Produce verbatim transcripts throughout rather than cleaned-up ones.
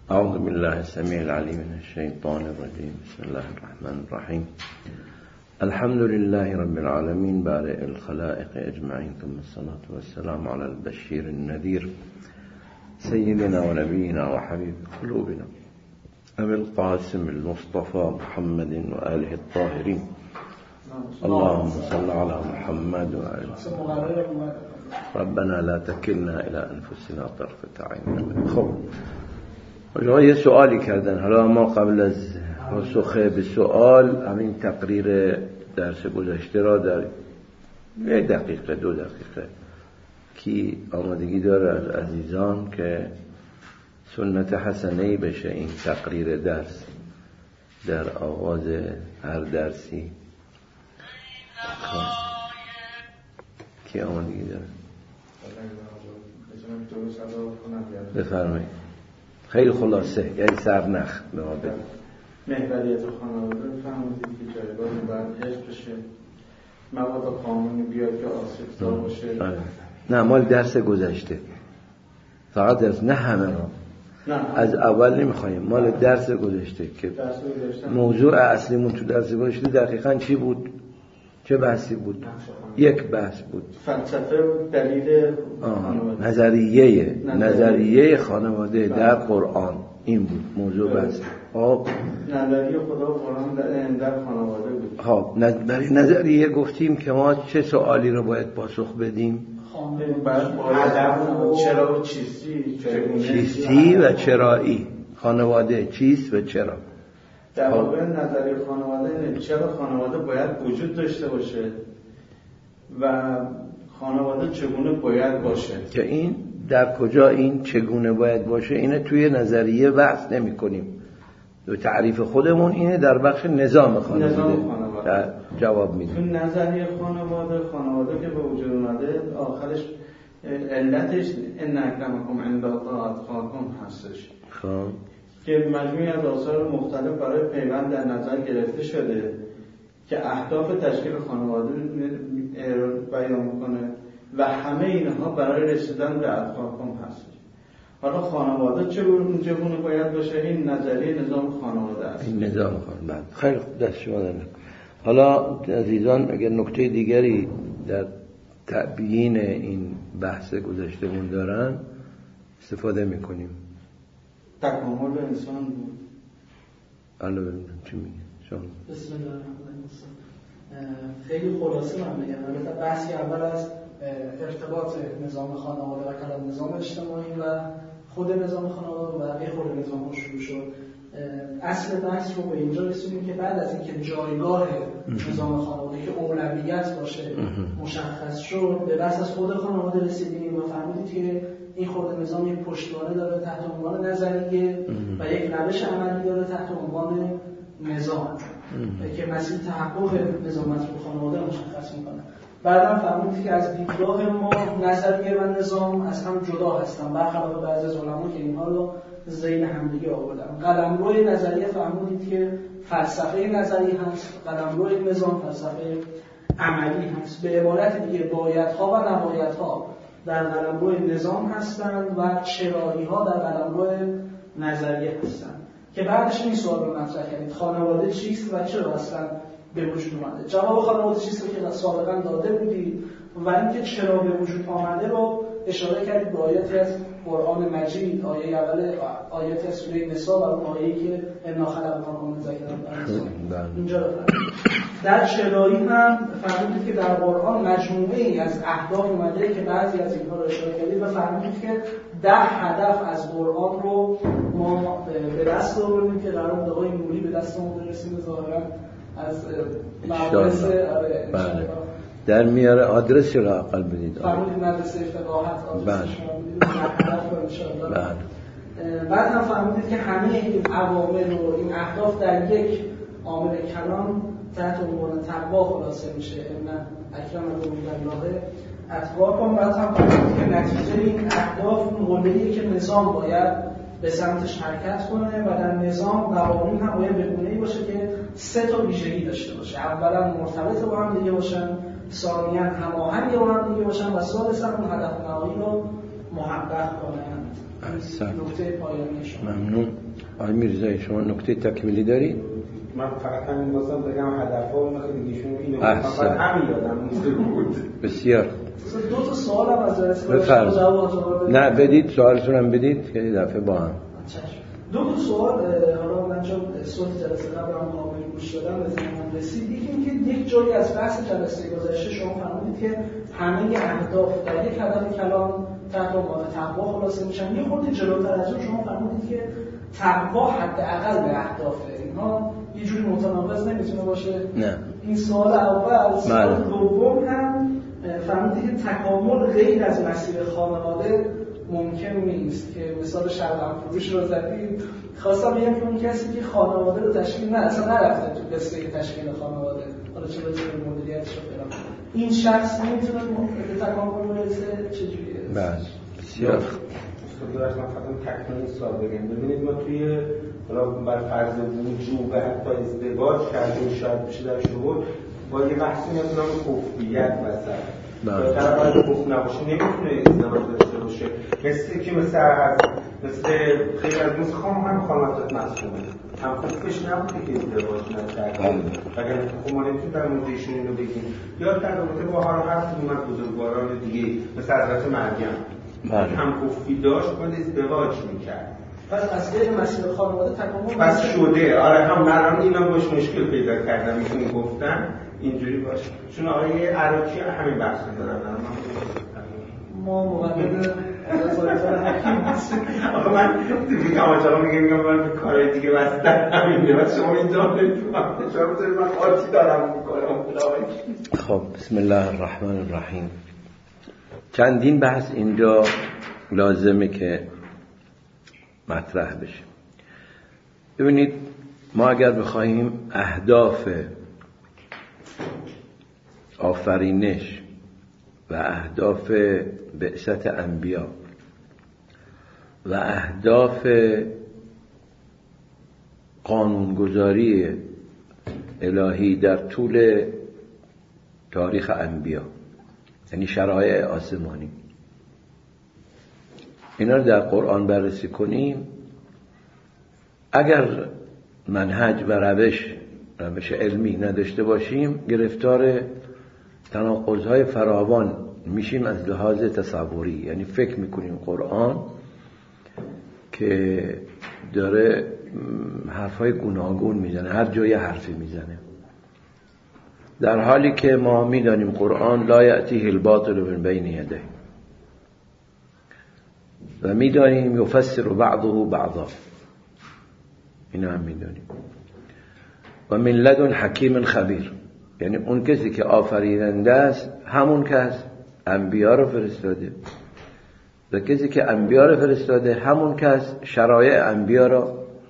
اعوذ بالله السمیع العلیم من الشیطان الرجیم. بسم الله الرحمن الرحیم. الحمد لله رب العالمین بارئ الخلائق اجمعین، ثم الصلاة والسلام على البشیر النذیر سیدنا و نبینا و حبیب قلوبنا ابی القاسم المصطفى محمد و آله الطاهرین. اللهم صل على محمد و آله. ربنا لا تكلنا الى انفسنا طرفة عین. خب آقا یه سوالی کردن، حالا ما قبل از پاسخ به سوال همین تقریر درس گذشته را در یه دقیقه دو دقیقه کی آمادگی داره از عزیزان که سنت حسنه‌ای بشه این تقریر درس در آغاز هر درسی؟ کی آمادگی داره؟ بفرمایید. خیلی خلاصه، یعنی سرنخ به ما بدید. محوریت خانواده فهمیدید که جایگاه باید حفظ بشه، مواد قانونی بیاد که آسیب‌زا باشه. نه مال درس گذشته، فقط درس، نه همه را، از اول نمیخوایم، مال درس گذشته که موضوع اصلیمون تو درس گذشته دقیقاً چی بود؟ چه بحثی بود؟ یک بحث بود، فلسفه و دلیل خانواده، نظریه نظریه خانواده در قرآن، این بود موضوع بحث. خب نظریه خدا و قرآن در خانواده بود. خب برای نظریه گفتیم که ما چه سوالی رو باید پاسخ بدیم؟ چرا و چیستی، چیستی و چرایی. خانواده چیست و چرا؟ در واقع نظریه خانواده چرا خانواده باید وجود داشته باشه و خانواده چگونه باید باشه. که این در کجا این چگونه باید باشه اینه توی نظریه بحث نمی کنیم، دو تعریف خودمون اینه در بخش نظام خانواده, نظام خانواده. جواب میدیم. تو نظریه خانواده خانواده که به وجود اومده آخرش علتش ان اکرمکم عند الله اتقاکم هستش، خب که مجموعی از آثار مختلف برای پیوند در نظر گرفته شده که اهداف تشکیل خانواده بیان میکنه و همه اینها برای رسیدن به اتقاکم هست. حالا خانواده چگونه باید باشه؟ این نظریه نظام خانواده است. این نظام خانواده. خیلی خوب، دست شما در نکنه. حالا عزیزان اگر نکته دیگری در تبیین این بحث گذشته‌مون دارن استفاده میکنیم. تکامل انسان بود. حالا ببینم چی میگه شما. بسم الله الرحمن الرحیم. خیلی خلاصه من میگم. البته بحثی اول از ارتباط نظام خانواده و کلان نظام اجتماعی و خود نظام خانواده و بقیه خود نظام شروع شد. اصل بحث رو به اینجا رسیدیم که بعد از اینکه جایگاه نظام خانواده که اولویت باشه مشخص شد، به بحث از خود خانواده رسیدیم و فهمیدید که این خود نظام یک پشتوانه داره تحت عنوان نظریه و یک روش عملی داره تحت عنوان نظام که مسیر تحقق نظامت رو خانواده مشخص میکنه. بعدم فهمیدید که از دیدگاه ما نظریه و نظام از هم جدا هستن، برخلاف بعضی از علما که اینها رو ذیل همدیگه آوردن. قلمرو نظریه فهمیدید که فلسفه نظری هست، قلمرو نظام فلسفه عملی هست. به عبارت دیگه بایدها و نبایدها در قلمرو نظام هستند و چرایی‌ها در قلمرو نظریه هستند. که بعدش این سوال رو مطرح کردید: خانواده چیست و چرا اصلا به وجود اومده؟ جواب خانواده چیست رو که سابقا داده بودید و اینکه چرا به وجود آمده رو اشاره کردید به آیاتی از قرآن مجید، آیه اول آیات از سوره نساء و اون آیه‌ای که انا خلقناکم من ذکر و انثی. اینجا رو در چرایی هم فهمیدید که در قرآن مجموعه‌ای از اهداف اومده که بعضی از اینها رو اشاره کردید و فهمیدید که ده هدف از قرآن رو ما به دست آوردیم که قرار بود آقای نوری به دستمون برسیم. ظاهرا از مدرس آره در میاره آدرسی را اقل بدید. فرمودید مدرسه فقاهت آدرسش رو بدید هدف رو انشاءالله. بعد هم فهمیدید که همه این عوامل و این اهداف در یک عامل کلان تحت عنوان تقوا خلاصه میشه. ان اکرمکم عندالله اتقاکم. بعد هم فهمیدید که نتیجه این اهداف اون قله‌ایه که نظام باید به سمتش حرکت کنه و در نظام قوانین هم باید به گونه‌ای باشه که سه تا ویژگی داشته باشه: اولا مرتبط با هم دیگه باشن، ثانیاً هماهنگ با هم دیگه باشن و ثالثاً اون هدف نهایی رو محقق کنن. نکته پایانی شما. ممنون. آقای میرزایی شما نکته تکمیلی دارید؟ من فقط همین واسم بگم هدف‌ها میخواد دیگه‌شون اینو فقط همین یادم بود. بسیار دو تا سوال هم از جلسه بفرمایید. نه بدید سوالتون هم بدید که دفعه با هم. دو تا سوال حالا من چون صوت جلسه قبل هم کامل گوش دادم به ذهنم رسید. یکی اینکه یک جایی از بحث جلسه گذشته شما فرمودید که همه اهداف در یک هدف کلام تحت عنوان تقوا خلاصه میشن. یه خورده جلوتر از اون شما فرمودید که تقوا حداقل به اهدافه. اینها یه جوری متناقض نمیتونه باشه. نه. این سوال اول. سوال دوم هم فرمودید که تکامل غیر از مسیر خانواده ممکن نیست که مثال شربم فروش رو زدید. خواستم بگم که اون کسی که خانواده رو تشکیل نه اصلا نرفته تو قصه تشکیل خانواده، حالا چه برسه به مدیریتش رو برام، این شخص نمیتونه به تکامل برسه. چجوریه؟ بله بسیار استاد من فقط تکمیل سوال بگم. ببینید ما توی حالا بر فرض وجوب و حتی ازدواج کردیم شاید بشه در شهود با یه بحثی میاد نام کفریت مثلا بله طرف باید کفر نباشه نمیتونه ازدواج داشته باشه. مثل که مثل از مثل خیلی از مثل خواهم هم خانوادت مسئوله هم کفرش نبوده که ازدواج نکرده اگر خب ما نمیتونیم در مورد ایشون اینو بگیم. یا در رابطه با حالا هر کدوم از بزرگواران دیگه مثل حضرت مریم هم کفری داشت باید ازدواج میکرد. پس از غیر مسیر خانواده تکامل پس شده. آره هم الان اینا باش مشکل پیدا کردن میتونی گفتن اینجوری باشه چون آقای عراقی همین بحث دارن. ما مقدم نظارت‌های حکیم هستیم. آخه من دیگه آقا میگه میگم من به کار دیگه واسه همینه و شما اینجا نمی‌فهمید شما بذارید من قاطی دارم می‌کنم. خب بسم الله الرحمن الرحیم. چندین بحث اینجا لازمه که مطرح بشه. ببینید ما اگر بخوایم اهداف آفرینش و اهداف بعثت انبیا و اهداف قانونگذاری الهی در طول تاریخ انبیا یعنی شرایع آسمانی اینا رو در قرآن بررسی کنیم، اگر منهج و روش روش علمی نداشته باشیم گرفتار تناقض‌های فراوان میشیم از لحاظ تصوری. یعنی فکر میکنیم قرآن که داره حرفای گوناگون میزنه، هر جای حرفی میزنه، در حالی که ما میدانیم قرآن لا یأتیه الباطل من بین یدیه و میدانیم یفسر بعضه بعضا، اینا هم میدانیم. و من لدن حکیم خبیر، یعنی اون کسی که آفریننده است همون کس انبیا رو فرستاده و کسی که انبیا رو فرستاده همون کس شرایع انبیا رو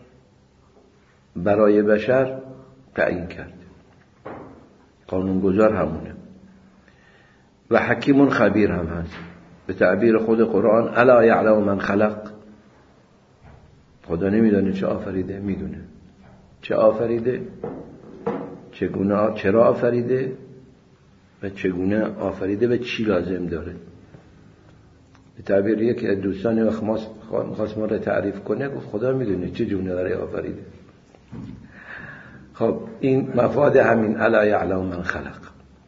برای بشر تعیین کرده. قانونگذار همونه و حکیم خبیر هم هست. به تعبیر خود قرآن الا یعلم من خلق، خدا نمیدونه چه آفریده؟ میدونه چه آفریده، چگونه، چرا آفریده و چگونه آفریده و چی لازم داره. به تعبیر یک دوستانی وقت می‌خواست ما رو تعریف کنه گفت خدا میدونه چه جونه برای آفریده. خب این مفاد همین الا یعلم من خلق.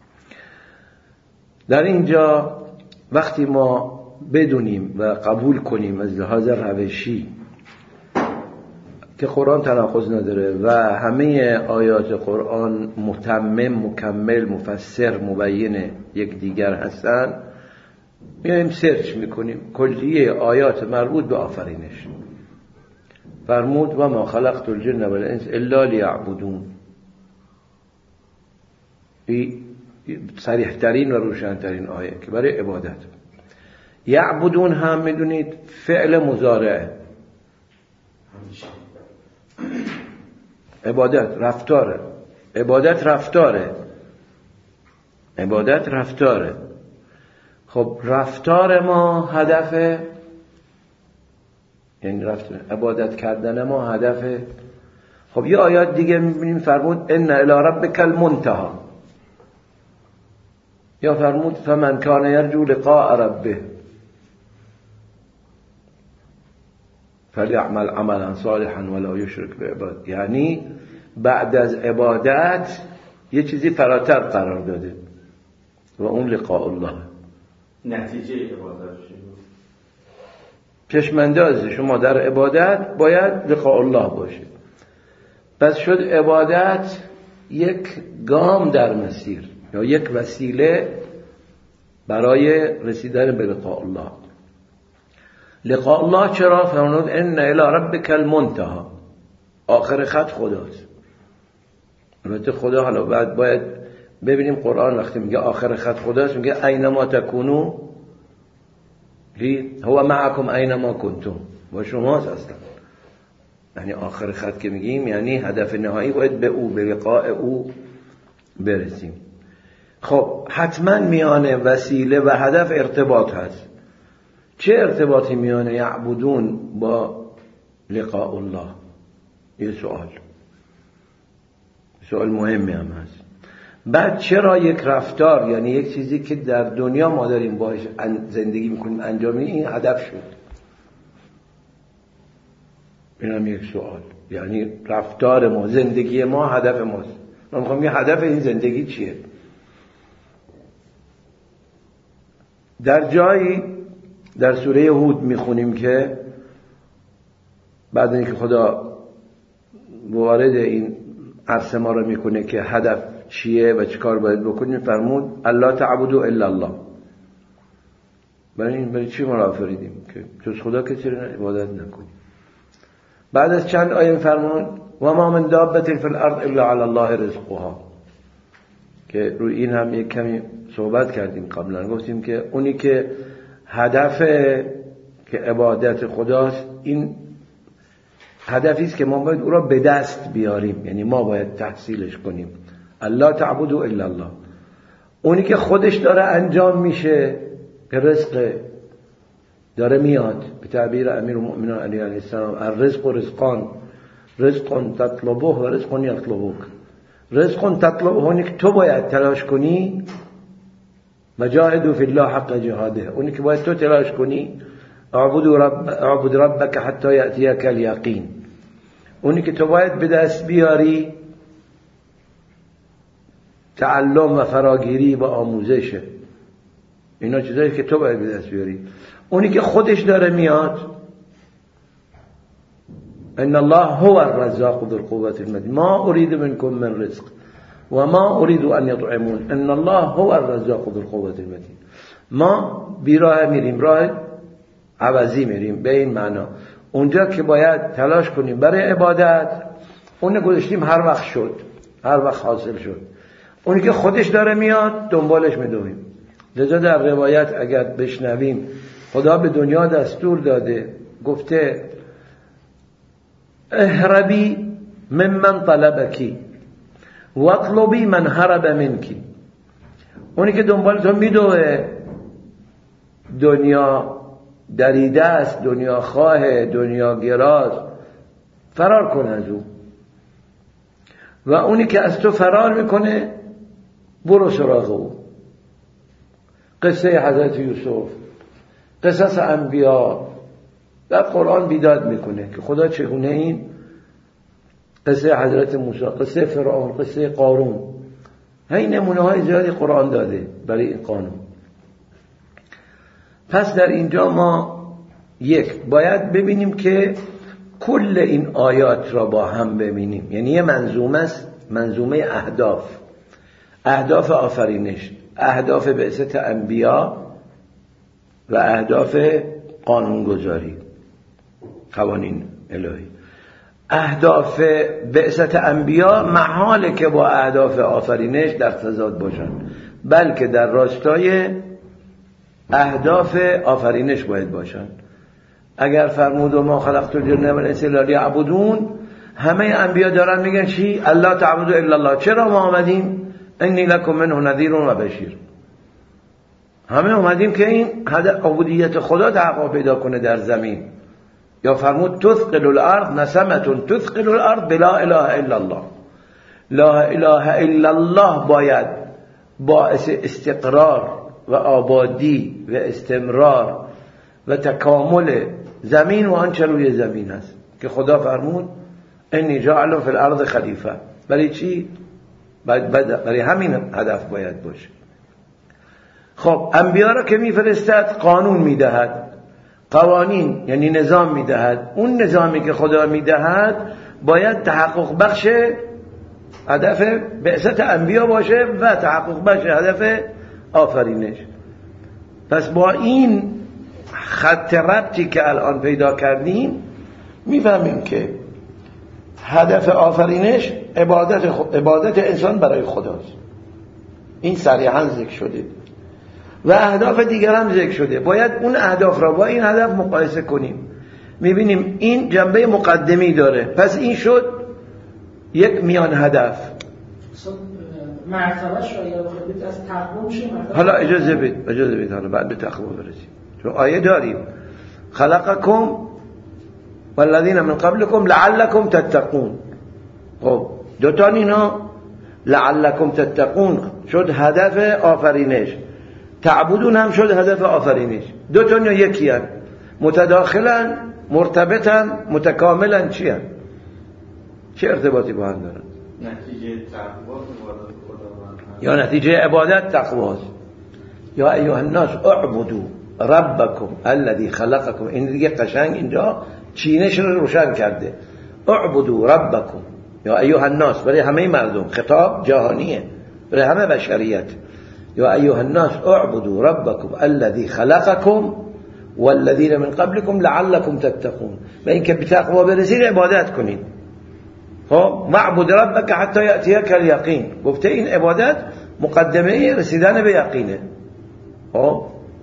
در اینجا وقتی ما بدونیم و قبول کنیم از لحاظ روشی که قرآن تناقض نداره و همه آیات قرآن متمم، مکمل، مفسر، مبین یک دیگر هستن، میایم سرچ میکنیم کلیه آیات مربوط به آفرینش. فرمود و ما خلقت الجن والانس الا لیعبدون. این صریح ترین و روشن ترین آیه که برای عبادت. یعبدون هم میدونید فعل مضارع، عبادت رفتاره، عبادت رفتاره، عبادت رفتاره. خب رفتار ما هدف، یعنی رفتار عبادت کردن ما هدف. خب یه آیات دیگه میبینیم فرمود ان الی ربک المنتهی، یا فرمود فمن کان یرجو لقاء ربه فلیعمل عملا صالحا ولا یشرک بعباد، یعنی بعد از عبادت یه چیزی فراتر قرار داده و اون لقاء الله. نتیجه عبادت چشمانداز شما در عبادت باید لقاء الله باشه. پس شد عبادت یک گام در مسیر یا یک وسیله برای رسیدن به لقاء الله. لقاء الله چرا؟ فرمود ان الی ربک المنتهی، آخر خط خداست. البته خدا حالا بعد باید ببینیم قرآن وقتی میگه آخر خط خداست میگه اینما تکونو هو معکم اینما کنتم، با شماست اصلا. یعنی آخر خط که میگیم یعنی هدف نهایی باید به او، به لقاء او برسیم. خب حتما میانه وسیله و هدف ارتباط هست. چه ارتباطی میانه یعبدون با لقاء الله؟ یه سوال سوال مهمی هم هست. بعد چرا یک رفتار، یعنی یک چیزی که در دنیا ما داریم باش زندگی میکنیم انجام میدیم، این هدف شد؟ این هم یک سوال. یعنی رفتار ما، زندگی ما هدف ماست. من میخوام یه هدف این زندگی چیه؟ در جایی در سوره هود میخونیم که بعد اینکه خدا وارد این عرصه ما رو میکنه که هدف چیه و چه کار باید بکنیم، فرمود الله تعبدوا الا الله. برای این برای چی ما را آفریدیم؟ که جز خدا کسی رو عبادت نکنیم. بعد از چند آیه فرمود و ما من دابة فی الارض الا علی الله رزقها، که روی این هم یک کمی صحبت کردیم قبلا. گفتیم که اونی که هدف که عبادت خداست، این هدفی است که ما باید او را به دست بیاریم، یعنی ما باید تحصیلش کنیم. الله تعبدوا الا الله. اونی که خودش داره انجام میشه که رزق داره میاد، به تعبیر امیرالمؤمنین علی علیه السلام الرزق و رزقان، رزق تطلبه و رزق یطلبک. رزق تطلبه اونی که تو باید تلاش کنی، مجاهدوا فی الله حق جهاده، اونی که باید تو تلاش کنی، اعبد رب اعبد ربک حتی یأتیک الیقین، اونی که تو باید به دست بیاری تعلم و فراگیری و آموزشه. اینا چیزایی که تو باید به دست بیاری. اونی که خودش داره میاد، ان الله هو الرزاق ذو القوة المتین ما اريد منكم من رزق و ما اريد ان يطعمون ان الله هو الرزاق ذو القوة المتین. ما بیراه میریم، راه عوضی میریم. به این معنا اونجا که باید تلاش کنیم برای عبادت، اون گذاشتیم هر وقت شد، هر وقت حاصل شد. اونی که خودش داره میاد دنبالش میدویم. لذا در روایت اگر بشنویم خدا به دنیا دستور داده، گفته اهربی ممن طلبکی واطلبی من هرب منکی. اونی که دنبال تو میدوه، دنیا دریده است، دنیا خواه، دنیا گراز، فرار کن از او. و اونی که از تو فرار میکنه برو سراغ او. قصه حضرت یوسف، قصص انبیا در قرآن بیداد میکنه که خدا چگونه این قصه حضرت موسی، قصه فرعون، قصه قارون، این نمونه های زیادی قرآن داده برای این قانون. پس در اینجا ما یک باید ببینیم که کل این آیات را با هم ببینیم، یعنی یه منظومه است، منظومه اهداف، اهداف آفرینش، اهداف بعثت انبیا و اهداف قانونگذاری، قوانین الهی. اهداف بعثت انبیا محاله که با اهداف آفرینش در تضاد باشن، بلکه در راستای اهداف آفرینش باید باشن. اگر فرمود و ما خلقت الجن والانس الا لیعبدون، همه انبیا دارن میگن چی؟ الله تعبدوا الا الله. چرا ما آمدیم؟ انی لکم منه نذیر و بشیر. همه اومدیم که این عبودیت خدا تحقق پیدا کنه در زمین. یا فرمود تثقل الارض نسمه تثقل الارض بلا اله الا الله. لا اله الا الله باید باعث استقرار و آبادی و استمرار و تکامل زمین و آنچه روی زمین است که خدا فرمود انی جاعل فی الارض خلیفه. برای چی؟ برای همین هدف باید باشه. خب انبیا را که میفرستد قانون میدهد، قوانین یعنی نظام میدهد. اون نظامی که خدا میدهد باید تحقق بخش هدف بعثت انبیا باشه و تحقق بخش هدف آفرینش. پس با این خط ربطی که الان پیدا کردیم میفهمیم که هدف آفرینش عبادت, عبادت انسان برای خداست. این صریحا ذکر شده و اهداف دیگر هم ذکر شده. باید اون اهداف را با این هدف مقایسه کنیم. میبینیم این جنبه مقدمی داره. پس این شد یک میان هدف. مرتبهش را اگر بخواید از تقوا میشه. حالا اجازه بید اجازه بید حالا بعد به تقوا برسیم. چون آیه داریم خلقکم والذین من قبلکم لعلکم تتقون. خب دو تا اینا لعلکم تتقون شد هدف آفرینش، تعبدون هم شد هدف آفرینش. دو تا اینا یکی هست، متداخلن، مرتبطن، متکاملن. چی هست؟ چه ارتباطی با هم دارن؟ نتیجه تقوا خداوند یا نتیجه عبادت تقواست. یا ایها الناس اعبدوا ربکم الذی خلقکم. این دیگه قشنگ اینجا چینش رو روشن کرده. اعبدوا ربکم یا ایها الناس، برای همه مردم، خطاب جهانیه برای همه بشریت. یا ایها الناس اعبدوا ربکم الذی خلقکم والذین من قبلکم لعلکم تتقون. و اینکه به تقوا برسید عبادت کنید. خب معبود ربک حتی یأتیک الیقین. گفته این عبادت مقدمه رسیدن به یقینه. خب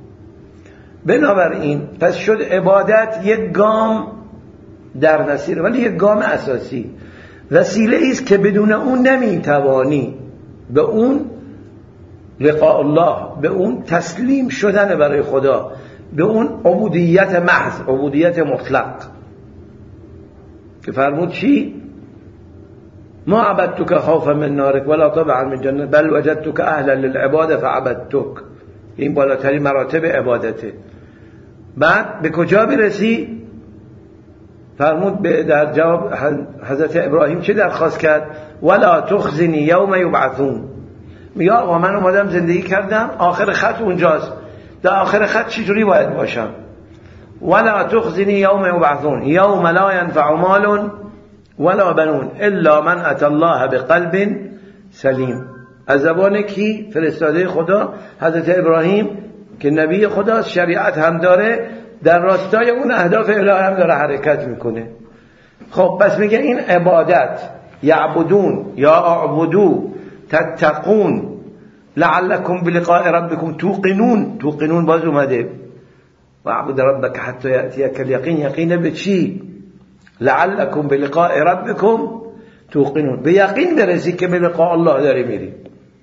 بنابراین پس شد عبادت یک گام در مسیر، ولی یک گام اساسی، وسیله است که بدون اون نمیتوانی به اون لقاء الله، به اون تسلیم شدن برای خدا، به اون عبودیت محض، عبودیت مطلق که فرمود چی؟ ما عبدتك خوفا من نارك ولا طمعا من جنة بل وجدتك اهلا للعباده فعبدتك. این بالاترین مراتب عبادته. بعد به کجا برسی؟ فرمود در جواب حضرت ابراهیم چه درخواست کرد؟ ولا تخزنی یوم یبعثون. میگه آقا من اومدم زندگی کردم، آخر خط اونجاست، در آخر خط چجوری باید باشم؟ ولا تخزنی یوم یبعثون یوم لا ینفع مال ولا بنون الا من اتى الله بقلب سلیم. از زبان کی؟ فرستاده خدا حضرت ابراهیم که نبی خداست، شریعت هم داره، در راستای اون اهداف الهی هم داره حرکت میکنه. خب پس میگه این عبادت، یعبدون یا اعبدو تتقون لعلکم بلقاء ربکم توقنون. توقنون باز اومده وعبد ربک حتی یأتیک الیقین. یقین به چی؟ لعلکم بلقاء ربکم توقنون. به یقین برسی که به لقاء الله داری میری.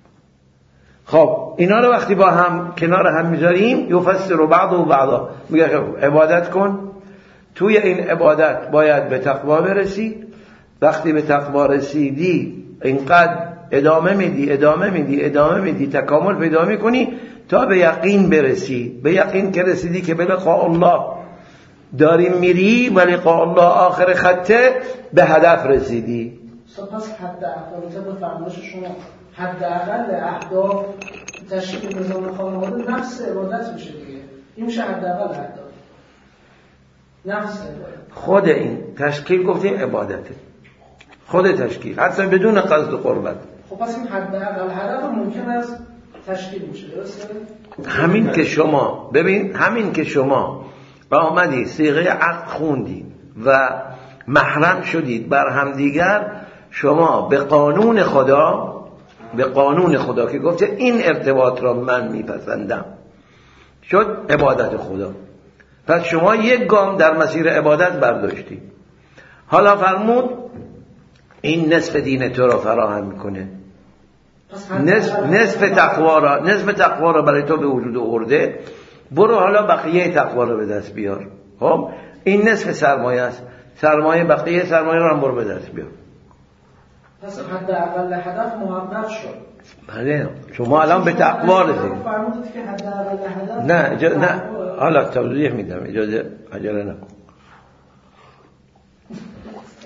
خب اینا رو وقتی با هم کنار هم میذاریم یفسر بعض و بعضا. میگه عبادت کن، توی این عبادت باید به تقوا برسی. وقتی به تقوا رسیدی اینقدر ادامه میدی ادامه میدی ادامه میدی تکامل پیدا میکنی تا به یقین برسی. به یقین که رسیدی که به لقاء الله داری میری و لقاء الله آخر خطه، به هدف رسیدی. سپس حد اقل به فرمایش شما حداقل اهداف تشکیل نظام خانواده نفس عبادت میشه دیگه. این میشه حداقل اهداف نفس عبادت. خود این تشکیل گفتیم عبادته، خود تشکیل حتی بدون قصد و قربت. خب پس این حداقل هدف ممکن است تشکیل میشه، درسته؟ همین که شما ببین، همین که شما آمدی صیغه عقد خوندی و محرم شدید بر هم دیگر، شما به قانون خدا، به قانون خدا که گفته این ارتباط را من میپسندم، شد عبادت خدا. پس شما یک گام در مسیر عبادت برداشتی. حالا فرمود این نصف دین تو را فراهم میکنه، نصف, نصف تقوا را نصف تقوا را برای تو به وجود آورده. برو حالا بقیه تقوا را به دست بیار. خب این نصف سرمایه است، سرمایه بقیه سرمایه را هم برو به دست بیار. پس حداقل هدف محقق شد. بله شما الان به تقوا رسید. فرمودید که حداقل هدف نه اجا... نه حالا توضیح میدم، اجازه عجله نکن.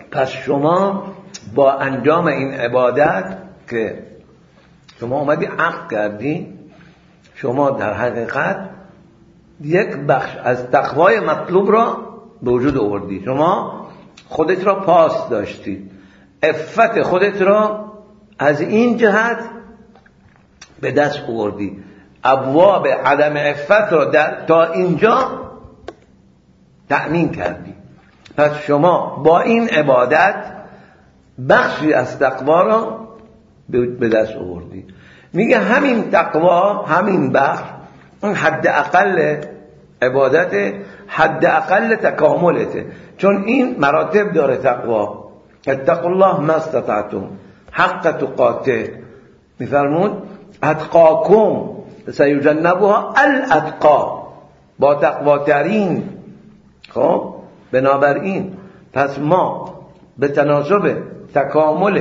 پس شما با انجام این عبادت که شما اومدی عقد کردی، شما در حقیقت یک بخش از تقوای مطلوب را به وجود آوردی. شما خودت را پاس داشتی، عفت خودت را از این جهت به دست آوردی، ابواب عدم عفت را در تا اینجا تأمین کردی. پس شما با این عبادت بخشی از تقوا را به دست آوردی. میگه همین تقوا، همین بخش، اون حد اقل عبادت، حد اقل تکاملته. چون این مراتب داره تقوا. اتقوا الله ما استطعتم حق تقاته، میفرمود اتقاکم سیجنبها الاتقا، با تقوا ترین. خب بنابراین پس ما به تناسب تکامل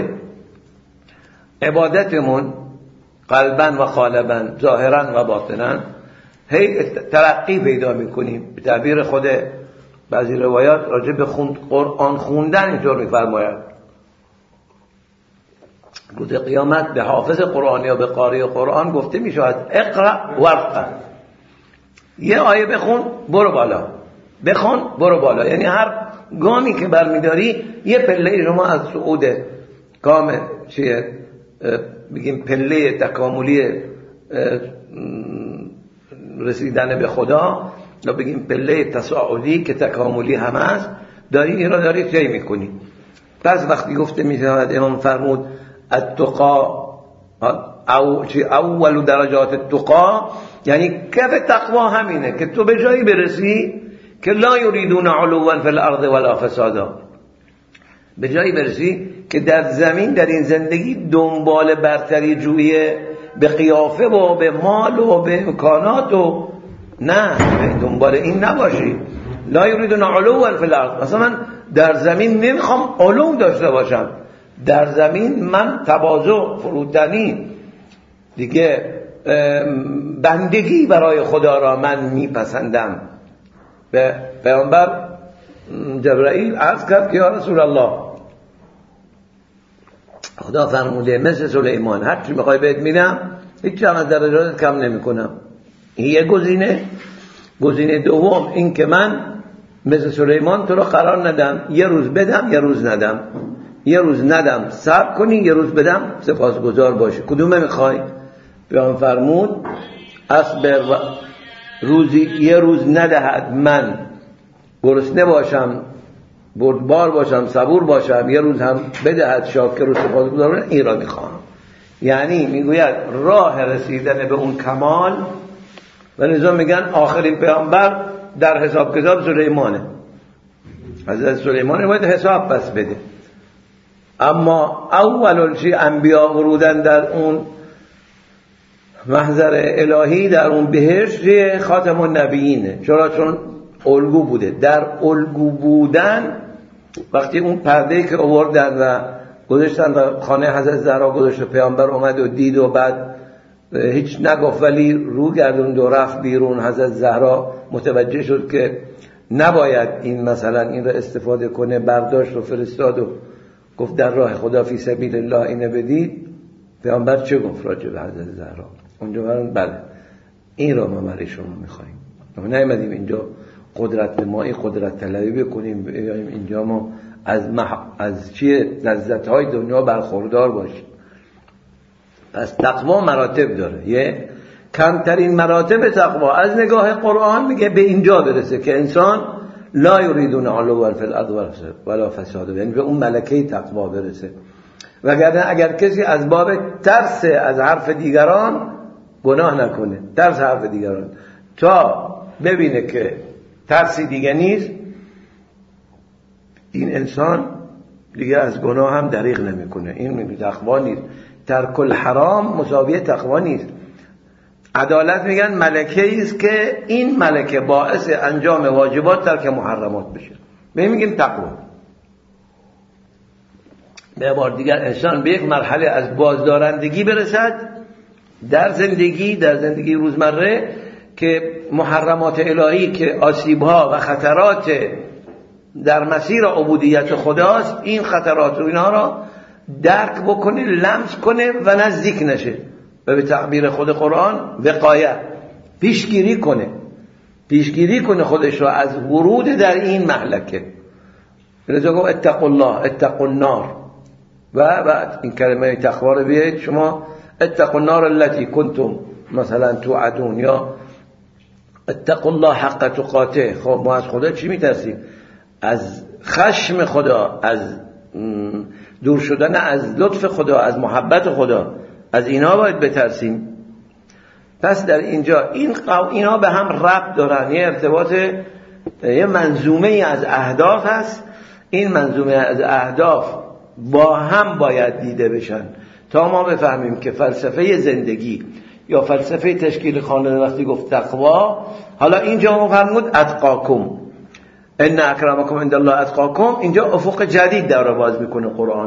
عبادتمون قلباً و خالباً، ظاهراً و باطناً، هی ترقی پیدا میکنیم. به تعبیر خود بعضی روایات راجع به خوند قرآن خوندن اینطور میفرماید روز قیامت به حافظ قرآن یا به قاری قرآن گفته میشود اقرأ ورقا، یه آیه بخون برو بالا، بخون برو بالا. یعنی هر گامی که برمیداری یه پله شما از صعود کام چیه بگیم پله تکاملی رسیدن به خدا، یا بگیم پله تصاعدی که تکاملی هم هست، داری این را داری طی میکنی. پس وقتی گفته میشود امام فرمود التقا او چی اول درجات التقا، یعنی کف تقوا همینه که تو به جایی برسی که لا یریدون علوا فی الارض ولا فسادا، به جایی برسی که در زمین در این زندگی دنبال برتری جویه به قیافه و به مال و به امکانات و نه، دنبال این نباشی. لا یریدون علوا فی الارض، مثلا من در زمین نمیخوام علو داشته باشم، در زمین من تواضع، فروتنی، دیگه بندگی برای خدا را من میپسندم. به پیامبر جبرائیل عرض کرد که یا رسول الله، خدا فرموده مثل سلیمان هر چی میخوای بهت میدم، هیچ هم از درجاتت کم نمی کنم. این یه گزینه. گزینه دوم این که من مثل سلیمان تو رو قرار ندم، یه روز بدم یه روز ندم، یه روز ندم صبر کنی، یه روز بدم سپاسگزار باشی. کدومه میخوای؟ پیامبر فرمود اصبر و روزی یه روز ندهد من گرسنه باشم، بردبار باشم، صبور باشم، یه روز هم بدهد شاکر و سپاسگزار، این را میخوام. یعنی میگوید راه رسیدن به اون کمال، و نظام میگن آخرین پیامبر در حساب کتاب سلیمانه. حضرت سلیمان باید حساب پس بده. اما اول چی انبیا ورودن در اون محضر الهی، در اون بهشت، خاتم النبیینه. چرا؟ چون الگو بوده. در الگو بودن وقتی اون پرده‌ای که آوردن و گذاشتن و خانه حضرت زهرا گذاشت، پیامبر اومد و دید و بعد هیچ نگفت ولی رو گردوند و رفت بیرون. حضرت زهرا متوجه شد که نباید این مثلا این را استفاده کنه، برداشت و فرستاد و گفت در راه خدا فی سبیل الله اینه بدید. پیامبر چه گفت راجع به حضرت زهرا؟ اونجا برن بله این را ما برای شما میخواییم. ما نیومدیم اینجا قدرت نمایی، قدرت طلبی بکنیم، بیایم اینجا ما از مح... از چیه لذت‌های دنیا برخوردار باشیم. پس تقوا مراتب داره. یه کمترین مراتب تقوا از نگاه قرآن میگه به اینجا برسه که انسان لا یریدون علوا فی الارض ولا فسادا، یعنی به اون ملکه تقوا برسه. وگرنه اگر کسی از باب ترس از حرف دیگران گناه نکنه، ترس حرف دیگران، تا ببینه که ترسی دیگه نیست، این انسان دیگه از گناه هم دریغ نمیکنه. این میگه تقوا نیست. ترک الحرام مساوی تقوا نیست. عدالت میگن ملکه است که این ملکه باعث انجام واجبات ترک محرمات بشه، به میگیم تقوا. به بار دیگر انسان به یک مرحله از بازدارندگی برسد در زندگی در زندگی روزمره که محرمات الهی که آسیبها و خطرات در مسیر عبودیت خداست، این خطرات و اینا را درک بکنه، لمس کنه و نزدیک نشه و به تعبیر خود قرآن وقایه پیشگیری کنه پیشگیری کنه خودش را از ورود در این مهلکه. لذا گفت اتقوا الله اتقوا النار و بعد این کلمه تقوا رو بیایید شما اتقوا النار التي کنتم مثلا توعدون یا اتقوا الله حق تقاته. خب ما از خدا چی میترسیم؟ از خشم خدا، از دور شدن از لطف خدا، از محبت خدا، از اینا باید بترسیم. پس در اینجا این قو... اینا به هم ربط دارن، یه ارتباط، یه منظومه ای از اهداف هست. این منظومه از اهداف با هم باید دیده بشن تا ما بفهمیم که فلسفه زندگی یا فلسفه تشکیل خانواده وقتی گفت تقوا، حالا اینجا ما فرمود اتقاکم ان اکرمکم عند الله اتقاکم، اینجا افق جدید در باز میکنه قرآن.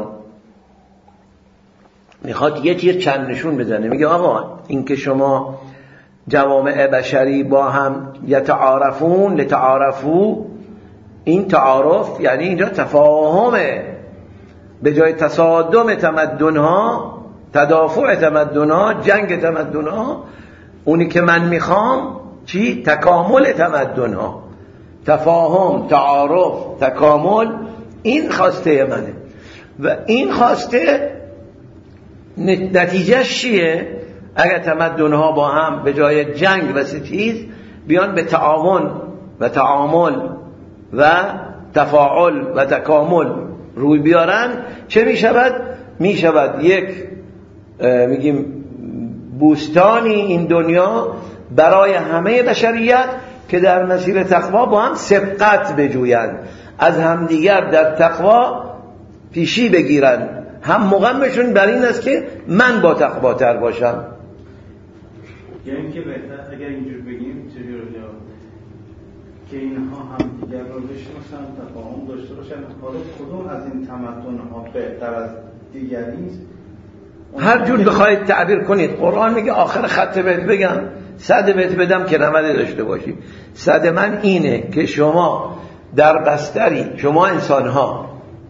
میخواد یه تیر چند نشون بزنه، میگه آقا این که شما جوامع بشری با هم یتعارفون لتعارفو، این تعارف یعنی اینجا تفاهمه، به جای تصادم تمدنها، تدافع تمدنها، جنگ تمدنها، اونی که من میخوام چی؟ تکامل تمدنها، تفاهم، تعارف، تکامل، این خواسته منه. و این خواسته نتیجهش چیه؟ اگر تمدنها با هم به جای جنگ و ستیز بیان به تعاون و تعامل و تفاعل و تکامل روی بیارن، چه می شود؟ می شود یک میگیم بوستانی این دنیا برای همه بشریت که در مسیر تقوا با هم سبقت بجویند، از همدیگر در تقوا پیشی بگیرن. هم مقامشون بر این است که من با تقوا تر باشم. یعنی که بهتر اگر اینجور بگیم چجوری که اینها هم دیگر رو بشناسن، تفاهم داشته باشن، حالا کدوم از این تمدن‌ها بهتر از دیگری است؟ هر جور بخواید تعبیر کنید. قرآن میگه آخر خط بهت بگم، صد بهت بدم که نمده داشته باشی. صد من اینه که شما در بستری، شما انسان‌ها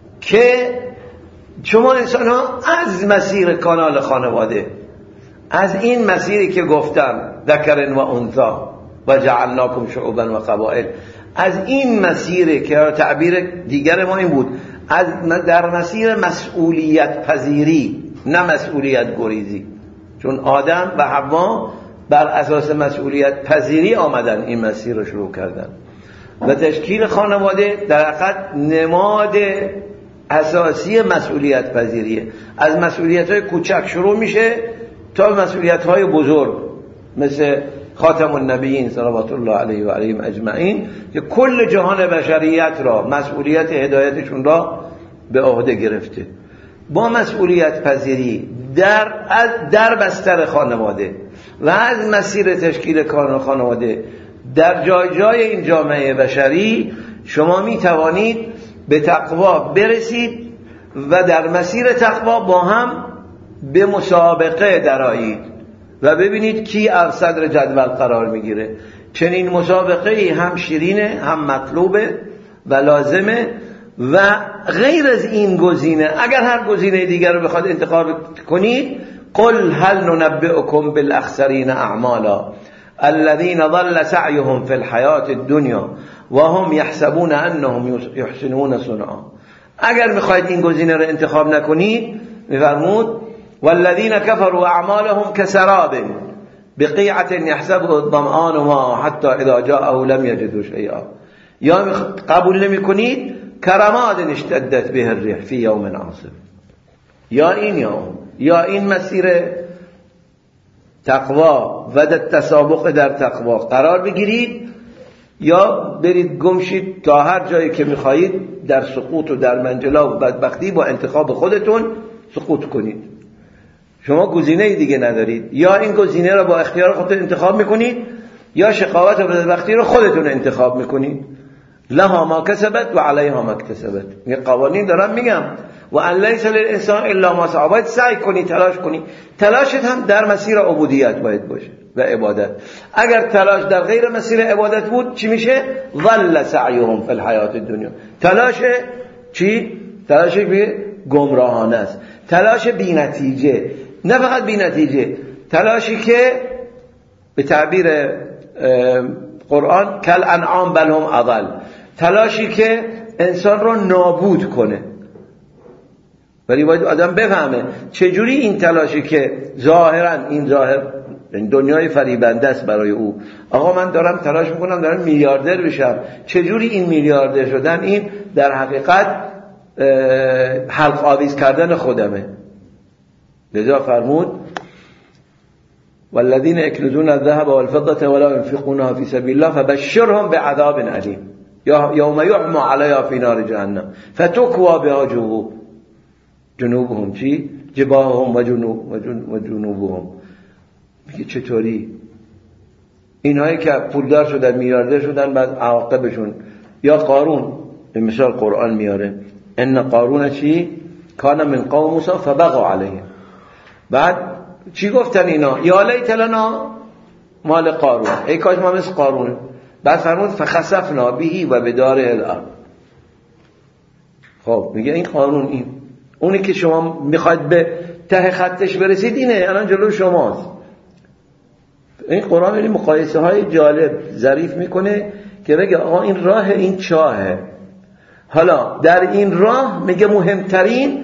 که شما انسان‌ها از مسیر کانال خانواده، از این مسیری که گفتم ذکر و انثی و جعلناکم شعوبا و قبائل، از این مسیری که تعبیر دیگر ما این بود، از در مسیر مسئولیت پذیری، نه مسئولیت گریزی، چون آدم و حوا بر اساس مسئولیت پذیری آمدن این مسیر رو شروع کردن و تشکیل خانواده در حقیقت نماد اساسی مسئولیت پذیریه. از مسئولیت های کوچک شروع میشه تا مسئولیت های بزرگ مثل خاتم النبیین صلوات الله علیه و علیهم اجمعین که کل جهان بشریت را، مسئولیت هدایتشون را به عهده گرفته. با مسئولیت پذیری در در بستر خانواده و از مسیر تشکیل خانواده در جای جای این جامعه بشری شما می توانید به تقوا برسید و در مسیر تقوا با هم به مسابقه درآیید و ببینید کی از صدر جدول قرار میگیره. چنین مسابقه هم شیرینه، هم مطلوبه و لازمه و غیر از این گزینه اگر هر گزینه دیگر رو بخواد انتخاب کنید، قل هل ننبئكم بالاخسرین اعمالا الذين ضل سعيهم في الحياة الدنيا وهم يحسبون انهم يحسنون صنعا. اگر میخواید این گزینه رو انتخاب نکنید، میفرمود والذين كفروا اعمالهم كسراب بقيعة يحسبه الظمآن ماء حتى اذا جاءه لم يجده شيئا. یا قبول نمیکنید کرماد اشتدت به الريح في يوم عاصف. یا این یا اون، یا این مسیر تقوا و در تسابق در تقوا قرار بگیرید یا برید گمشید تا هر جایی که میخواهید در سقوط و در منجلا و بدبختی با انتخاب خودتون سقوط کنید. شما گزینه دیگه ندارید، یا این گزینه را با اختیار خودتون انتخاب میکنید یا شقاوت و بدبختی رو خودتون انتخاب میکنید. لها ما کسبت و علیها ما اکتسبت. یه قوانین دارم میگم و ان لیس للانسان الا ما سعی. باید سعی کنی، تلاش کنی. تلاشت هم در مسیر عبودیت باید باشه و عبادت. اگر تلاش در غیر مسیر عبادت بود چی میشه؟ ضل سعیهم فی الحیات الدنیا. تلاش چی؟ تلاش به گمراهانه است، تلاش بی نتیجه. نه فقط بی نتیجه، تلاشی که به تعبیر قرآن کل انعام بل هم اضل، تلاشی که انسان رو نابود کنه. ولی باید آدم بفهمه چجوری این تلاشی که ظاهرا این ظاهر دنیای فریبنده است برای او. آقا من دارم تلاش میکنم دارم میلیاردر بشم، چجوری این میلیاردر شدن این در حقیقت حلق آویز کردن خودمه. لذا فرمود والذین یکنزون الذهب والفضة ولا ينفقونها في سبیل الله فبشرهم بعذاب علیم یوم یحمى علیها فی نار جهنم فتکوی بها جنوبهم چی؟ جباههم و جنوب و جنوبهم. میگه چطوری اینهایی که پولدار شدن میلیاردر شدن بعد عواقبشون، یا قارون مثال قرآن میاره ان قارون چی؟ کان من قوم موسی فبغوا علیه. بعد چی گفتن اینا؟ یا لیت لنا مال قارون، ای کاش ما مثل قارون. بعد فرمود فخسفنا به و بداره الارض. خب میگه این قارون، این اونی که شما میخواید به ته خطش برسید اینه، الان جلو شماست. این قرآن این مقایسه های جالب ظریف میکنه که بگه آقا این راه این چاهه. حالا در این راه میگه مهمترین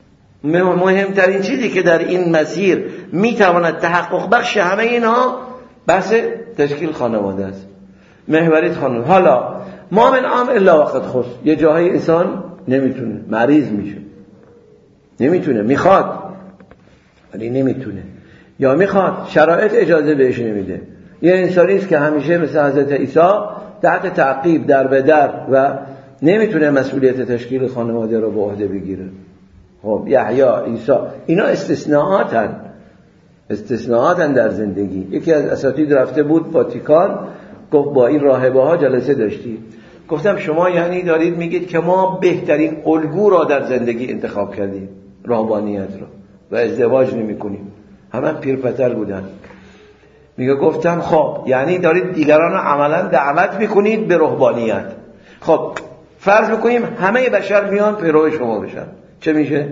مهمترین چیزی که در این مسیر میتواند تحقق بخش همه اینها بحث تشکیل خانواده است، محوریت خانواده. حالا ما من عام الا وقت خص، یه جاهای انسان نمیتونه، مریض میشه، نمیتونه، میخواد ولی نمیتونه، یا میخواد شرایط اجازه بهش نمیده. یه انسانی است که همیشه مثل حضرت عیسی تحت تعقیب در به در و نمیتونه مسئولیت تشکیل خانواده رو به عهده بگیره. خب یحیی، عیسی، اینا استثناءاتن، استثناءاتن در زندگی. یکی از اساتید رفته بود واتیکان، گفت با این راهبه ها جلسه داشتی. گفتم شما یعنی دارید میگید که ما بهترین الگو را در زندگی انتخاب کردیم، راهبانیت را، و ازدواج نمی کنیم. همه پیرپتر بودن. میگه گفتم خب یعنی دارید دیگران رو عملا دعوت میکنید به رهبانیت. خب فرض میکنیم همه بشر میان پیرو شما بشن، چه میشه؟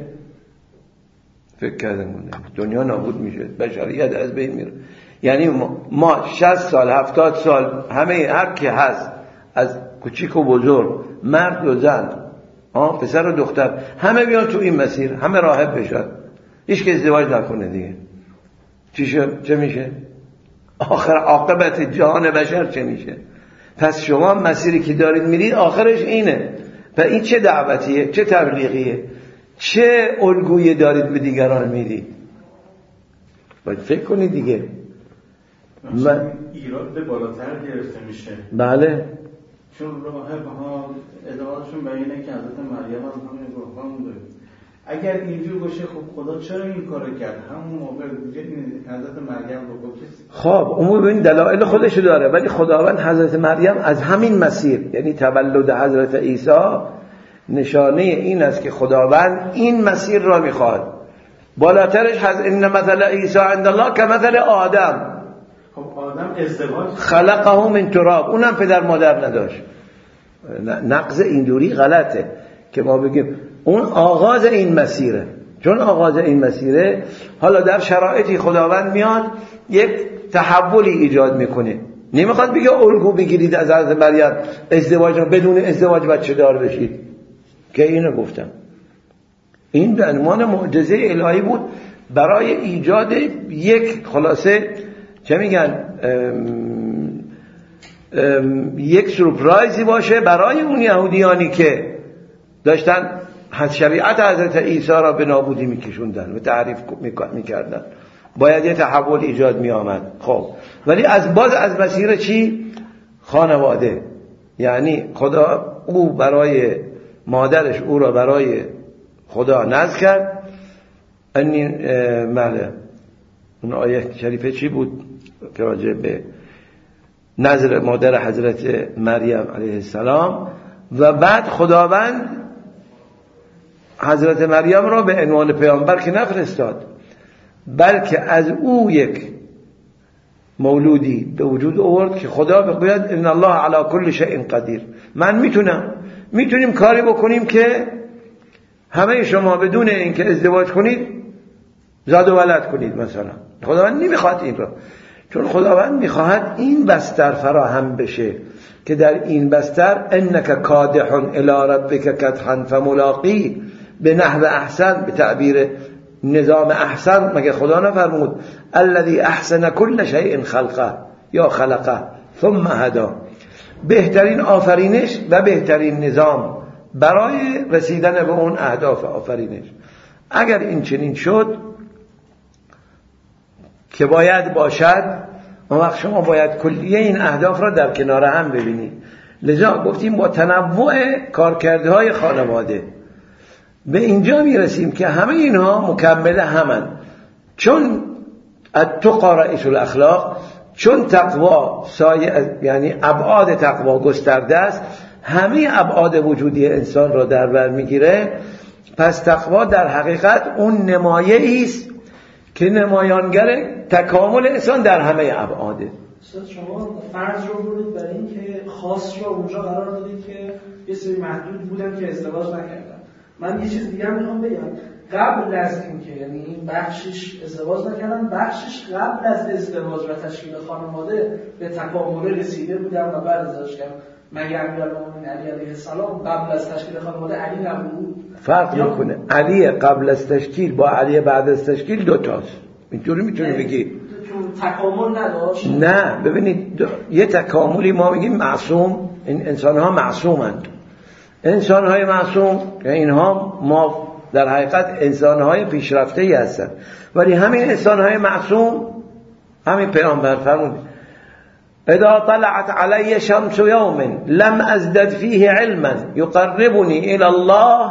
فکر کردم دنیا نابود میشه، بشریت از بین میره. یعنی ما شصت سال هفتاد سال همه هر کی هست، از کوچیک و بزرگ، مرد و زن، ها پسر و دختر، همه بیان تو این مسیر، همه راهب بشن، هیچ که ازدواج نکنه دیگه. چی شد؟ چه میشه؟ آخر عاقبت جهان بشر چه میشه؟ پس شما مسیری که دارید میرید آخرش اینه. و این چه دعوتیه؟ چه تبلیغیه؟ چه الگویی دارید به دیگران میدید؟ باید فکر کنید دیگه. من ایراد به بالاتر گرفته میشه. بله. چون راهب‌ها ادعاشون به اینه که حضرت مریم هم همین روحان بوده. اگر اینجور باشه خب خدا چرا این کارو کرد؟ همون موقع حضرت مریم رو گفت. خب اون ببین دلایل خودش داره، ولی خداوند حضرت مریم از همین مسیر، یعنی تولد حضرت عیسی نشانه این است که خداوند این مسیر را میخواد. بالاترش هست ان مثل عیسی عند الله کمثل آدم. خب آدم ازدواج خلقه من تراب، اونم پدر مادر نداشت. نقض اینجوری غلطه که ما بگیم اون آغاز این مسیره. چون آغاز این مسیره، حالا در شرایطی خداوند میاد یک تحولی ایجاد میکنه. نمیخواد بگه الگو بگیرید از حضرت مریم ازدواج رو، بدون ازدواج بچه دار بشید، که اینو گفتم. این به عنوان معجزه الهی بود برای ایجاد یک خلاصه چه میگن ام ام یک سورپرایزی باشه برای اون یهودیانی که داشتن شریعت حضرت عیسی را به نابودی میکشوندن و تعریف میکردن. باید یه تحول ایجاد میآمد. خب ولی از باز از مسیر چی؟ خانواده. یعنی خدا او برای مادرش او را برای خدا نذر کرد. این ماله اون آیه شریفه چی بود که راجع به نظر مادر حضرت مریم علیه السلام و بعد خداوند حضرت مریم را به عنوان پیامبر که نفرستاد، بلکه از او یک مولودی به وجود آورد که خدا بگوید ان الله علی کل شیء قدیر. من میتونم میتونیم کاری بکنیم که همه شما بدون اینکه ازدواج کنید زاد و ولد کنید مثلا. خداوند نمیخواد این را، چون خداوند میخواهد این بستر فراهم بشه که در این بستر انک کادح الی ربک کدحا فملاقی به نحو احسن، به تعبیر نظام احسن. مگه خدا نفرمود الذی احسن کل شیء خلقه یا خلقه ثم هدی؟ بهترین آفرینش و بهترین نظام برای رسیدن به اون اهداف آفرینش. اگر این چنین شد که باید باشد، اون وقت شما باید کلیه این اهداف را در کنار هم ببینید. لذا گفتیم با تنوع کارکردهای خانواده به اینجا میرسیم که همه اینها مکمل همن. چون التقی رئیس الاخلاق، چون تقوا سایه، یعنی ابعاد تقوا گسترده است، همه ابعاد وجودی انسان را در بر میگیره. پس تقوا در حقیقت اون نمایه است که نمایانگر تکامل انسان در همه ابعاده. استاد شما فرض رو بردید برای این که خاص رو اونجا قرار دادید که یه سری محدود بودن که ازدواج نکردن. من یه چیز دیگه هم میخوام بگم. قبل از این که یعنی این بخشش ازدواج نکردن، بخشش قبل از ازدواج و تشکیل خانواده به تکامل رسیده بودن و بعد ازدواج کردن. مگر امیرالمومنین علی علیه السلام قبل از تشکیل خانواده علی نبود؟ فرق میکنه. علی قبل از تشکیل با علی بعد از تشکیل دو تاست. اینطوری میتونی بگی چون تکامل نداشت؟ نه، ببینید یه تکاملی ما میگیم معصوم. این انسان ها معصومند. انسان های معصوم اینها ما در حقیقت انسان های پیشرفته ای هستند، ولی همین انسان های معصوم همین پیامبر فرمود اذا طلعت علی شمس یوم لم ازدد فیه علما یقربنی الی الله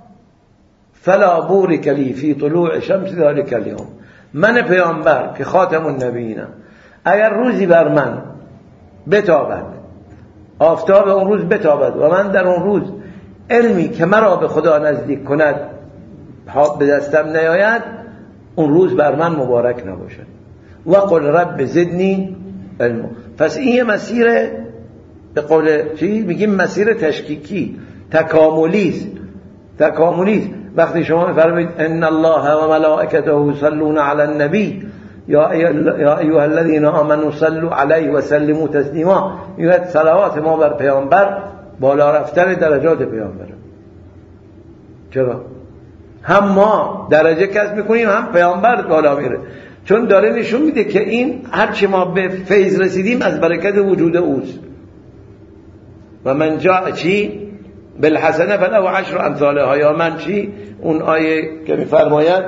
فلا بورک لی فی طلوع شمس ذلک اليوم. من پیامبر که خاتم النبیینم، اگر روزی بر من بتابد، آفتاب اون روز بتابد و من در اون روز علمی که مرا به خدا نزدیک کند به دستم نیاید، اون روز بر من مبارک نباشد. و قل رب زدنی علم. پس این مسیر به قول چی میگیم مسیر تشکیکی تکاملی است. تکاملی است. وقتی شما میفرمایید ان الله و ملائکته یصلون علی النبی یا ایها الذین آمنوا صلوا علیه و سلموا تسلیما، میگه صلوات ما بر پیامبر بالا رفتن درجات پیامبر. چرا؟ هم ما درجه کسب میکنیم، هم پیامبر بالا میره، چون داره نشون میده که این هرچی ما به فیض رسیدیم از برکت وجود اوست. و من جاء چی بالحسنه فله عشر امثالها. یا من چی اون آیه که میفرماید،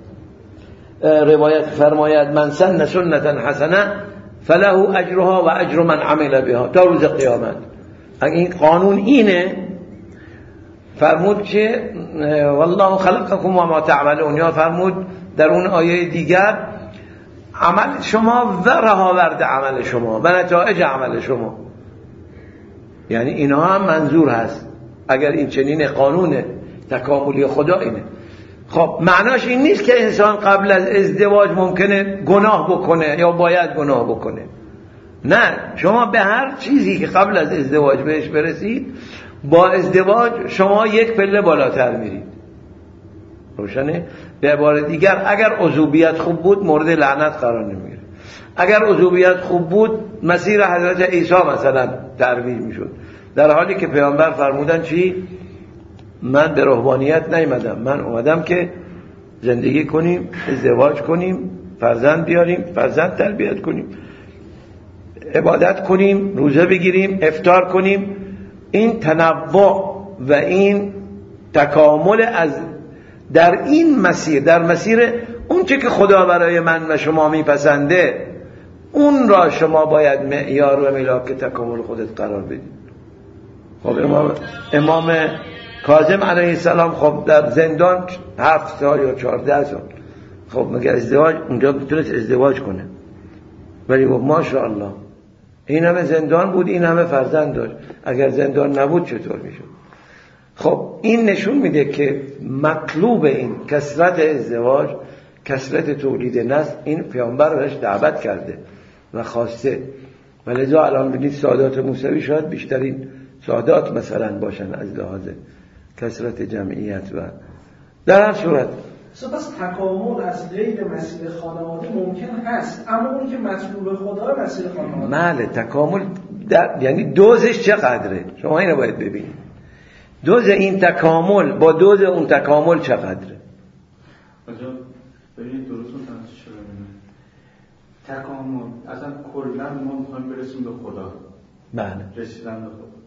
روایت فرماید من سن سنتا حسنه فله اجرها و اجر من عمل بها تا روز قیامت. اگه این قانون اینه، فرمود که والله خلقکم و ما تعملون، یا فرمود در اون آیه دیگر عمل شما و رهاورد عمل شما و نتایج عمل شما. یعنی اینها هم منظور هست اگر این چنین قانون تکاملی خدا اینه. خب معناش این نیست که انسان قبل از ازدواج ممکنه گناه بکنه یا باید گناه بکنه. نه، شما به هر چیزی که قبل از ازدواج بهش برسید، با ازدواج شما یک پله بالاتر میرید. روشنه؟ به عبارت دیگر اگر عضویت خوب بود مورد لعنت قرار نمیگیره. اگر عضویت خوب بود مسیر حضرت عیسی مثلا ترویج میشد، در حالی که پیامبر فرمودن چی؟ من به روحانیت نیامدم، من اومدم که زندگی کنیم، ازدواج کنیم، فرزند بیاریم، فرزند تربیت کنیم، عبادت کنیم، روزه بگیریم، افطار کنیم. این تنوع و این تکامل از در این مسیر، در مسیر اون چه که خدا برای من و شما میپسنده، اون را شما باید معیار و ملاک تکامل خودت قرار بدید. خب امام, امام کاظم علیه السلام خب در زندان هفت سال یا چهارده سال، خب مگه ازدواج اونجا میتونست ازدواج کنه؟ ولی خب ماشاءالله این همه زندان بود، این همه فرزند داشت. اگر زندان نبود چطور میشد؟ خب این نشون میده که مطلوب این کثرت ازدواج، کثرت تولید نسل، این پیامبر بهش دعوت کرده و خواسته. ولذا الان ببینید سادات موسوی شاید بیشترین سادات مثلا باشن از لحاظ کثرت جمعیت. و در هر صورت پس تکامل از غیر مسیر خانواده ممکن هست، اما اون که مطلوب خدا مسیر خانواده. بله تکامل در... یعنی دوزش چقدره؟ شما اینو باید ببینید. دوز این تکامل با دوز اون تکامل چقدره؟ آجا ببینید درست متوجه شدم. تکامل اصلا کلا ما میخوایم برسیم به خدا. بله. رسیدن به خدا.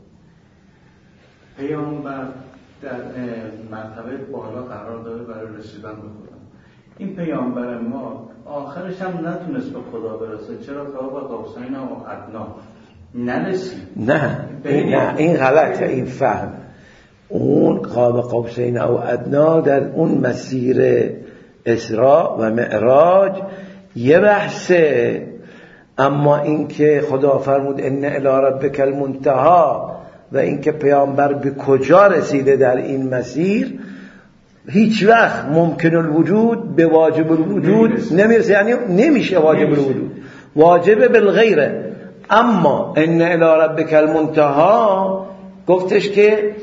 پیامبر در مرتبه بالا قرار داره برای رسیدن به خدا. این پیامبر ما آخرش هم نتونست به خدا برسه. چرا؟ قاب قوسین و ادنا نرسید. نه این نه این غلطه این فهم. اون قاب قوسین او ادنا در اون مسیر اسراء و معراج یه بحثه، اما این که خدا فرمود ان الی ربک المنتهی و این که پیامبر به کجا رسیده در این مسیر هیچ وقت ممکن الوجود به واجب الوجود نمیرسه، یعنی نمیشه واجب الوجود، واجب بالغیره. اما ان الی ربک المنتهی گفتش که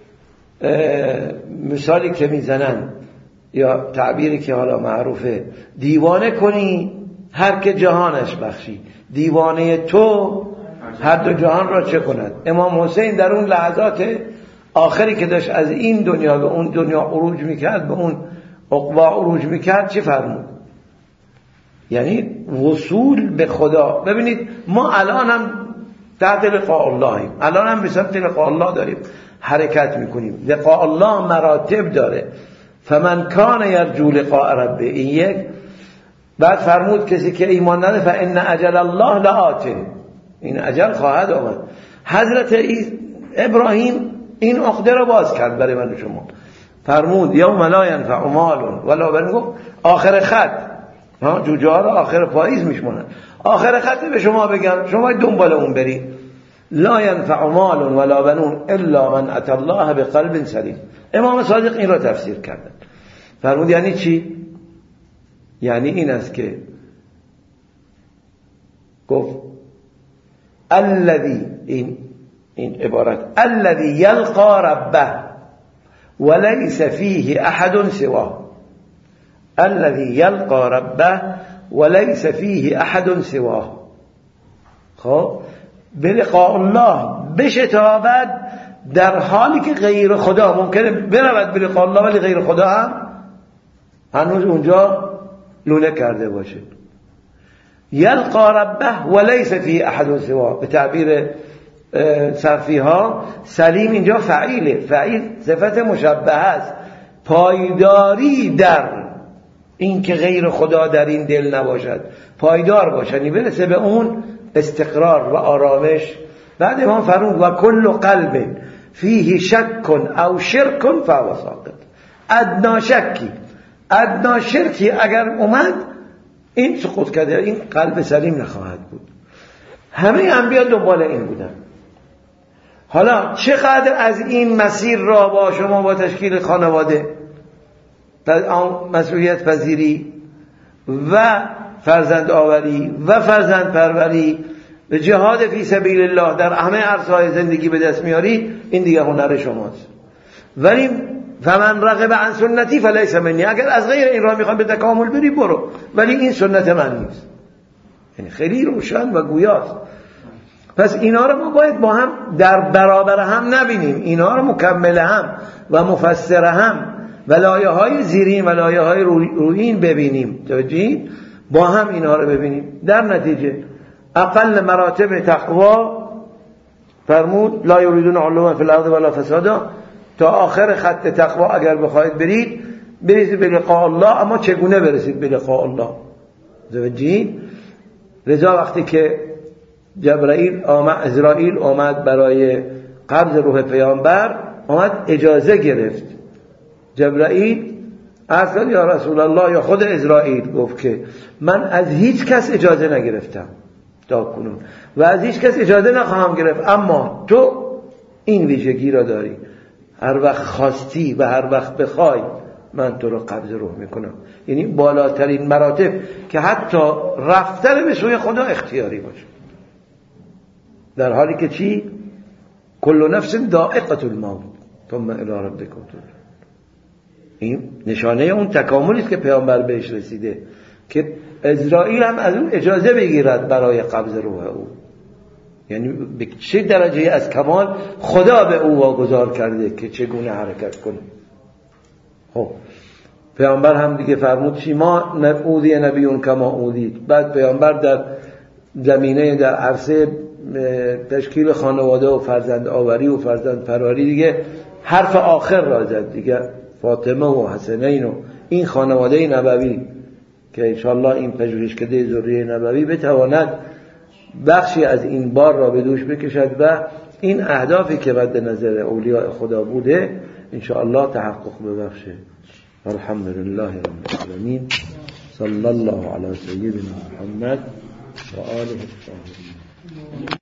مثالی که میزنن یا تعبیری که حالا معروفه، دیوانه کنی هر که جهانش بخشی، دیوانه تو هر دو جهان را چه کند. امام حسین در اون لحظات آخری که داشت از این دنیا به اون دنیا عروج میکرد، به اون عقبا عروج میکرد، چه فرمود؟ یعنی وصول به خدا. ببینید ما الان هم تحت لقاء اللهیم، الان هم به سمت لقاء الله داریم حرکت میکنیم. لقاء الله مراتب داره. فمن کان یرجو لقاء ربه، این یک. بعد فرمود کسی که ایمان نداره فان اجل الله لآت، این اجل خواهد آمد. حضرت ابراهیم این عقده رو باز کرد برای من و شما. فرمود یوم لا ینفع مال ولا بنون، آخر خط ها جوجه ها رو آخر پاییز میشمونن. آخر خط به شما بگم شما دنبال اون برید. لا ینفع مال ولا بنون الا من اتى الله بقلب سلیم. امام صادق این رو تفسیر کردن. فرمود یعنی چی؟ یعنی این است که گفت الذي، این این عبارت الذي يلقى ربه وليس فيه احد سواه، الذي يلقى ربه وليس فيه احد سواه. خب به لقاء الله بشتابد در حالی که غیر خدا ممکنه برود به لقاء الله ولی غیر خدا هم هنوز اونجا لونه کرده باشه. یلقا ربه ولیس فی احد سوا، به تعبیر صرفی ها سلیم اینجا فعیله، فعیل صفت مشبه است، پایداری در این که غیر خدا در این دل نباشد، پایدار باشد، یعنی برسه به اون استقرار و آرامش. بعد امام فرمود و کل قلب فیه شک او شرک فهو ساقط. ادنا شکی، ادنا شرکی اگر اومد این سقوط کرده، این قلب سلیم نخواهد بود. همه انبیا دنبال این بودن. حالا چقدر از این مسیر را با شما با تشکیل خانواده، مسئولیت پذیری و فرزند آوری و فرزند پروری و جهاد فی سبیل الله در همه عرصه‌های زندگی به دست میاری، این دیگه هنر شماست. ولی فمن رغب عن سنتی فلیس منی، اگر از غیر این راه میخوان به تکامل بری برو، ولی این سنت من نیست. یعنی خیلی روشن و گویاست. پس اینا رو ما باید با هم در برابر هم نبینیم، اینا رو مکمل هم و مفسر هم و لایه های زیرین و لایه های رویین ببینیم، توجید با هم اینا رو ببینیم. در نتیجه اقل مراتب تقوا فرمود لا یریدون علوا فی الارض ولا فسادا، تا آخر خط تقوا اگر بخواید برید برسید به لقاء الله. اما چگونه برسید به لقاء الله؟ توجید رضا وقتی که جبرائیل آمد، اسرائیل آمد برای قبض روح پیامبر، آمد اجازه گرفت. جبرائیل اصلا یا رسول الله یا خود اسرائیل گفت که من از هیچ کس اجازه نگرفتم، تا کنون و از هیچ کس اجازه نخواهم گرفت، اما تو این ویژگی را داری، هر وقت خواستی و هر وقت بخوای من تو رو قبض روح میکنم. یعنی بالاترین مراتب که حتی رفتن به سوی خدا اختیاری باشه، در حالی که چی؟ کل نفس ذائقة الموت ثم الی ربکم ترجعون. این نشانه اون تکاملی است که پیامبر بهش رسیده که عزرائیل هم از اون اجازه بگیرد برای قبض روح او. یعنی به چه درجه از کمال خدا به او واگذار کرده که چگونه حرکت کنه. خب پیامبر هم دیگه فرمود چی؟ ما اوذی نبیون کما اوذید. بعد پیامبر در زمینه در عرصه تشکیل خانواده و فرزند آوری و فرزند پروری دیگه حرف آخر را زد دیگه. فاطمه و حسنین و این خانواده نبوی که انشاءالله این پژوهشکده ذریه نبوی بتواند بخشی از این بار را به دوش بکشد و این اهدافی که مد نظر اولیاء خدا بوده انشاءالله تحقق ببخشه. الحمدلله رب العالمین، صلی الله علی سیدنا محمد و آله الطاهرین.